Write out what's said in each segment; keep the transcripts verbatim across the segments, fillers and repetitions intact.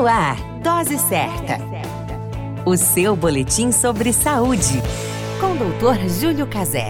No ar, Dose Certa. O seu boletim sobre saúde. Com o doutor Júlio Cazé.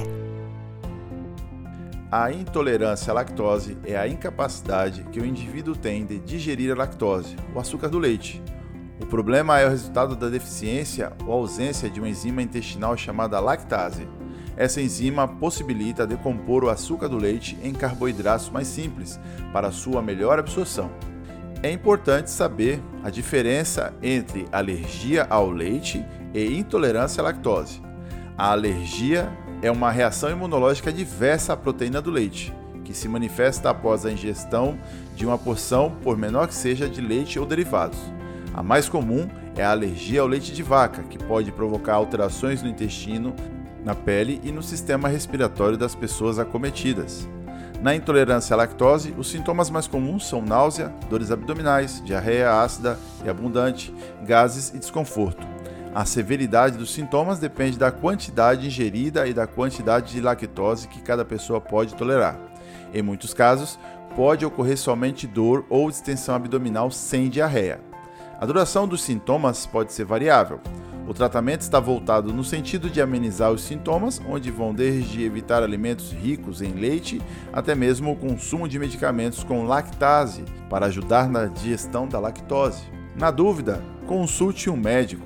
A intolerância à lactose é a incapacidade que o indivíduo tem de digerir a lactose, o açúcar do leite. O problema é o resultado da deficiência ou ausência de uma enzima intestinal chamada lactase. Essa enzima possibilita decompor o açúcar do leite em carboidratos mais simples para sua melhor absorção. É importante saber a diferença entre alergia ao leite e intolerância à lactose. A alergia é uma reação imunológica adversa à proteína do leite, que se manifesta após a ingestão de uma porção, por menor que seja, de leite ou derivados. A mais comum é a alergia ao leite de vaca, que pode provocar alterações no intestino, na pele e no sistema respiratório das pessoas acometidas. Na intolerância à lactose, os sintomas mais comuns são náusea, dores abdominais, diarreia ácida e abundante, gases e desconforto. A severidade dos sintomas depende da quantidade ingerida e da quantidade de lactose que cada pessoa pode tolerar. Em muitos casos, pode ocorrer somente dor ou distensão abdominal sem diarreia. A duração dos sintomas pode ser variável. O tratamento está voltado no sentido de amenizar os sintomas, onde vão desde evitar alimentos ricos em leite até mesmo o consumo de medicamentos com lactase para ajudar na digestão da lactose. Na dúvida, consulte um médico.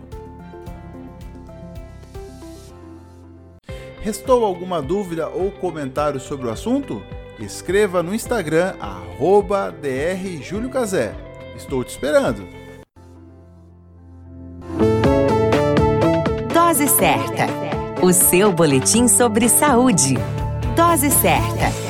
Restou alguma dúvida ou comentário sobre o assunto? Escreva no Instagram, arroba drjuliocazé. Estou te esperando! Dose Certa. O seu boletim sobre saúde. Dose Certa.